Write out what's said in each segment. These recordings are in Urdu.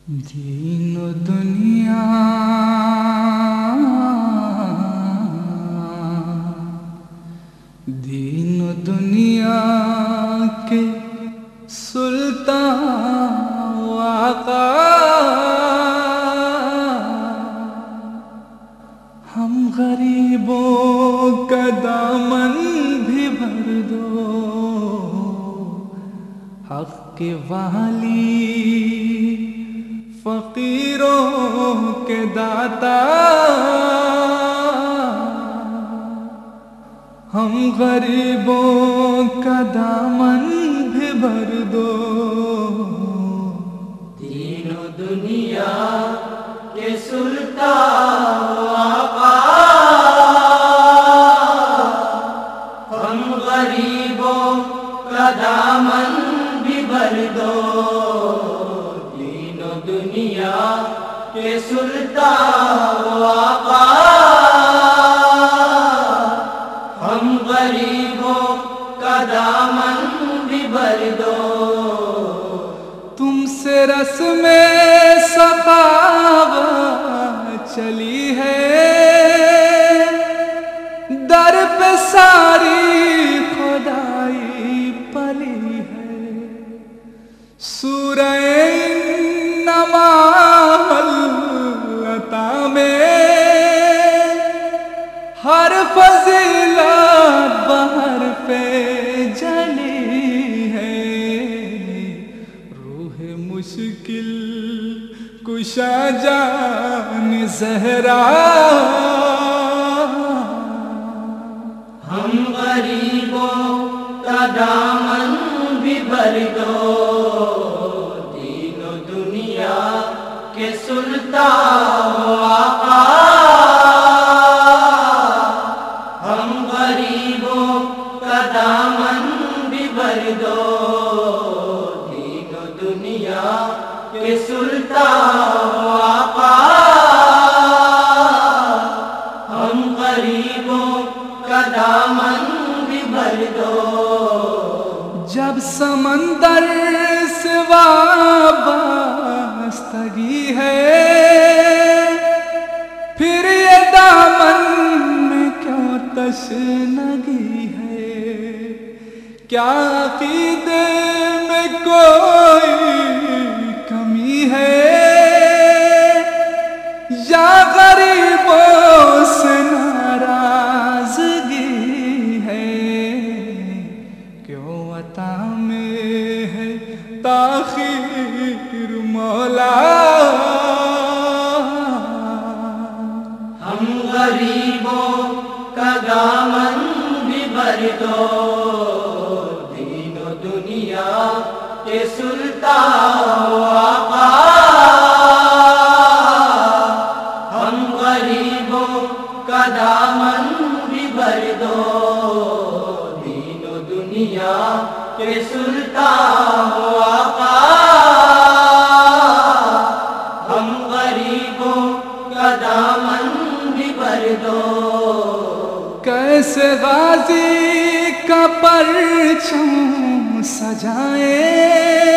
دین و دنیا دین و دنیا کے سلطان و آقا، ہم غریبوں کا دامن بھی بھر دو، حق کے والی فقیروں کے داتا، ہم غریبوں کا دامن بھی بھر دو۔ دین و دنیا کے سلطان و آقا، ہم غریبوں کا دامن بھی بھر دو۔ دین و دنیا کے سلطان و آقا، ہم غریبوں کا دامن بھی بھر دو۔ تم سے رسم سخاوت چلی ہے، در پہ ساری خدائی پلی ہے۔ سورہ نمل عطا میں ہر فضیلت بہر پہ جلی ہے۔ روح مشکل کشا جان زہرا، ہم غریبوں کا دامن بھی بھر دو۔ دین و دنیا کے سلطان و آقا، ہم غریبوں کا دامن بھی بھر دو۔ دین و دنیا کے سلطان و آقا، ہم غریبوں کا دامن بھی بھر دو۔ جب سمندر سے وابستگی ہے، پھر یہ دامن میں کیوں تشنگی ہے؟ کیا عقیدے میں کوئی کمی ہے، یا غریبوں سے ناراضگی ہے؟ کیوں عطا میں ہے تاخیر مولا؟ ہم غریبوں کا دامن بھی بھر دو۔ دین و دنیا کے سلطان و آقا، ہم غریبوں کا دامن بھی بھر دو۔ دین و دنیا کے سلطان و آقا، ہم غریبوں کا دامن بھی بھر دو۔ کیسے غازی کا پرچم سجائیں،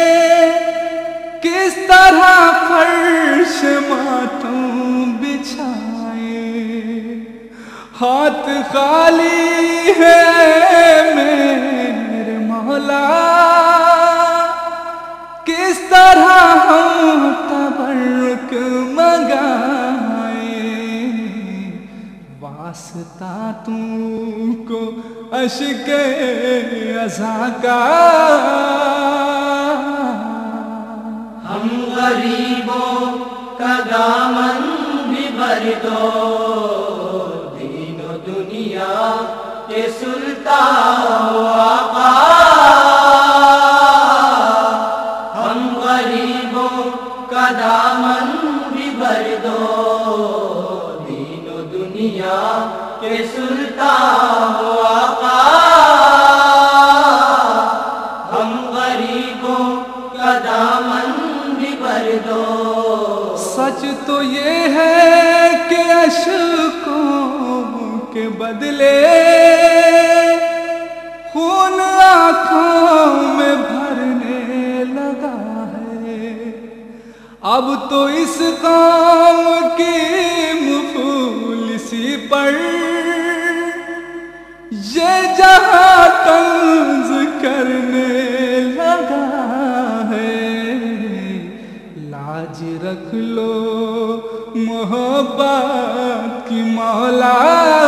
کس طرح فرش ماتم بچھائیں؟ ہاتھ خالی ہے میرے مولا، کس طرح ہم تبرک منگائیں؟ واسطہ تم کو اشک ازاں کا، ہم غریبوں کا دامن بھی بھر دو۔ دین و دنیا کے سلطان و آقا، ہم غریبوں کا دامن بھی بھر دو۔ دین و دنیا کے سلطان و آقا، ہم غریبوں کا دامن بھی بھر دو۔ سچ تو یہ ہے کہ اشکوں کے بدلے خون آنکھوں میں بھرنے لگا ہے۔ اب تو اس قوم کی مفلسی پر یہ جہاں طنز کرنے لگا ہے، لاج رکھ لو محبت کی مولا،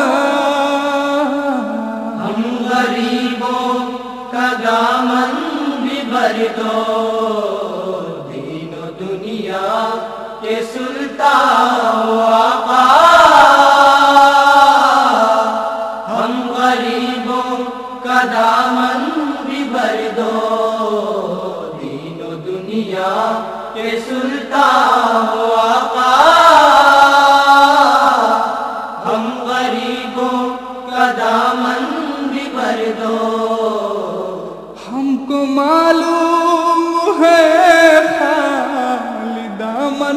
ہم غریبوں کا دامن بھی بھر دو، دین و دنیا کے سلطان و آقا، ہم غریبوں کا دامن بھی بھر دو، دین و دنیا کے سلطان و آقا، ہم غریبوں کا دامن بھی بھر دو۔ ہم کو معلوم ہے خالی دامن،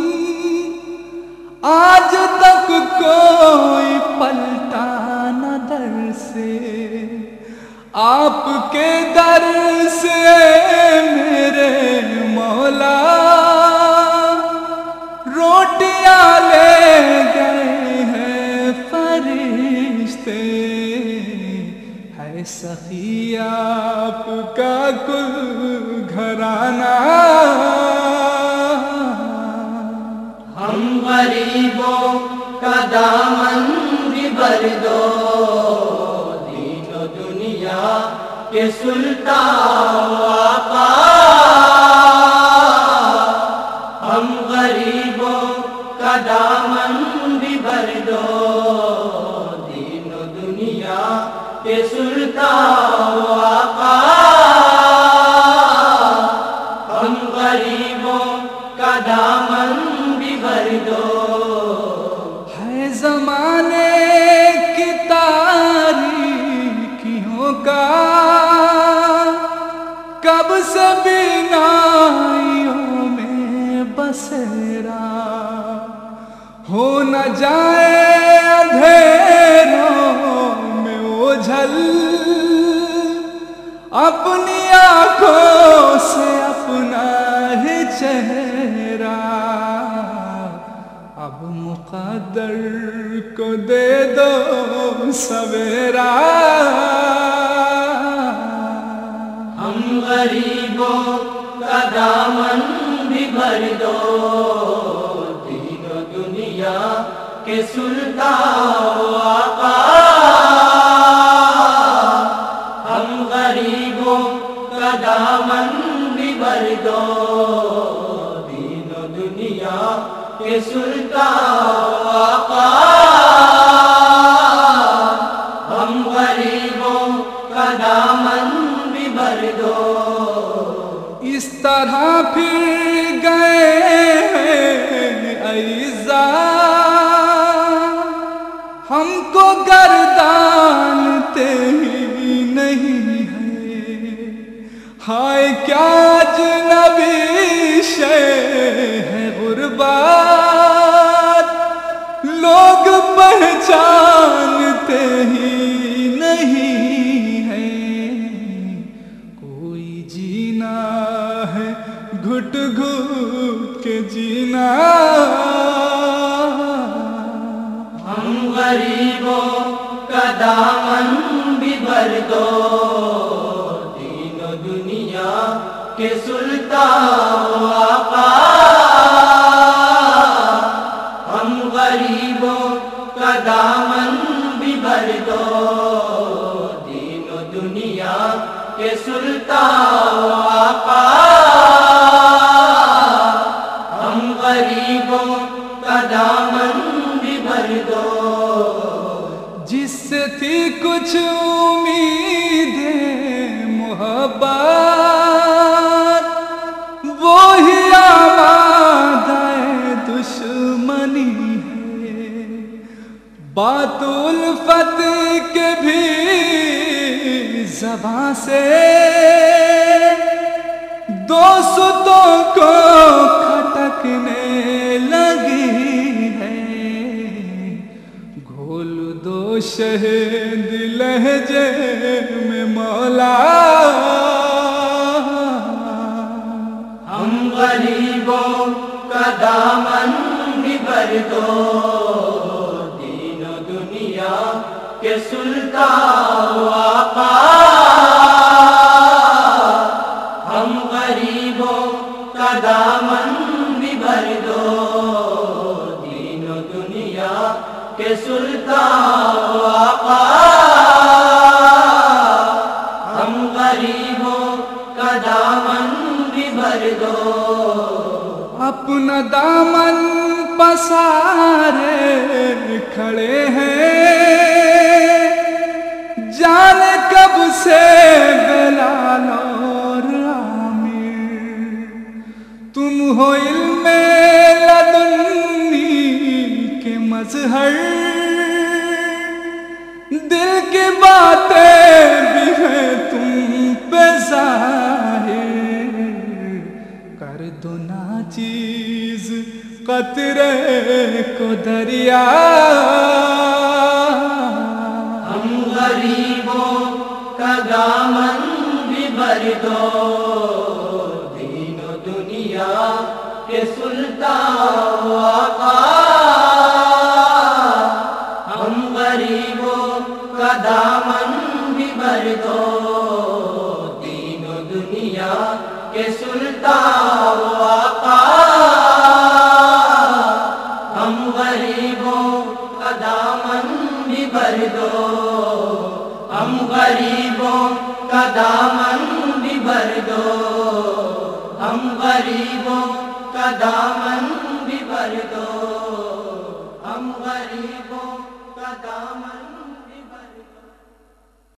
آج تک کوئی پلٹا نہ در سے، آپ کے در سے میرے مولا روٹیاں لے گئے ہیں فرشتے، ہے سخی آپ کا کل گھرانہ، ہم غریبوں کا دامن بھی بھر دو، دین و دنیا کے سلطان و آقا، ہم غریبوں کا دامن بھی بھر دو، دین و دنیا کے سلطان و آقا، ہم غریبوں کا دامن بھی بھر دو۔ ہے زمانے کی تاریکیوں کا کب سے بینائیوں میں بسیرا، ہو نہ جائے اندھیروں میں اوجھل، اپنی آنکھوں سے اپنا ہی چہرہ، اب مقدر کو دے دو سویرا، ہم غریبوں کا دامن بھی بھر دو، دین و دنیا کے سلطان و آقا، ہم غریبوں کا دامن بھی بھر دو، دین و دنیا کے سلطان و آقا، ہم غریبوں کا دامن بھی بھر دو۔ اس طرح پھر گئے ہیں اعزاء، ہم کو گردانتے ہی نہیں ہیں، ہائے کیا اجنبی شے ہے غربت، لوگ پہچانتے ہی نہیں ہیں، کوئی جینا ہے گھٹ گھٹ کے جینا، ہم غریبوں کا دامن بھی بھر دو، دین و دنیا کے سلطان و آقا، ہم غریبوں کا دامن بھی بھر دو، دین و دنیا کے سلطان و آقا، ہم غریبوں کا دامن بھی بھر دو۔ جس سے تھی کچھ امیدیں محبت، وہی آمادہ دشمنی ہے، بات الفت کے بھی زباں سے دوستوں کو کھٹکنے لگی ہے، گھول دو شہد لہجے میں مولا، ہم غریبوں کا دامن بھی بھر دو، دین و دنیا کے سلطان و آقا، ہم غریبوں کا دامن بھی بھر دو، دین و دنیا کے سلطان و آقا، ہم غریبوں کا دامن بھی بھر دو۔ اپنا دامن پسارے کھڑے ہیں، جانے کب سے بلال اور عامر، تم ہو علم لدنی کے مظہر، دل کی باتیں بھی ہیں تم پہ ظاہر، کر دو ناچیز قطرے کو دریا، ہم غریبوں کا دامن بھی بھر دو، دین و دنیا کے سلطان و آقا، ہم غریبوں کا دامن بھی بھر دو، دین و دنیا کے سلطان و آقا، ہم غریبوں کا دامن بھی بھر دو، ہم غریبوں کا دامن بھی بھر دو، ہم غریبوں کا دامن بھی بھر دو۔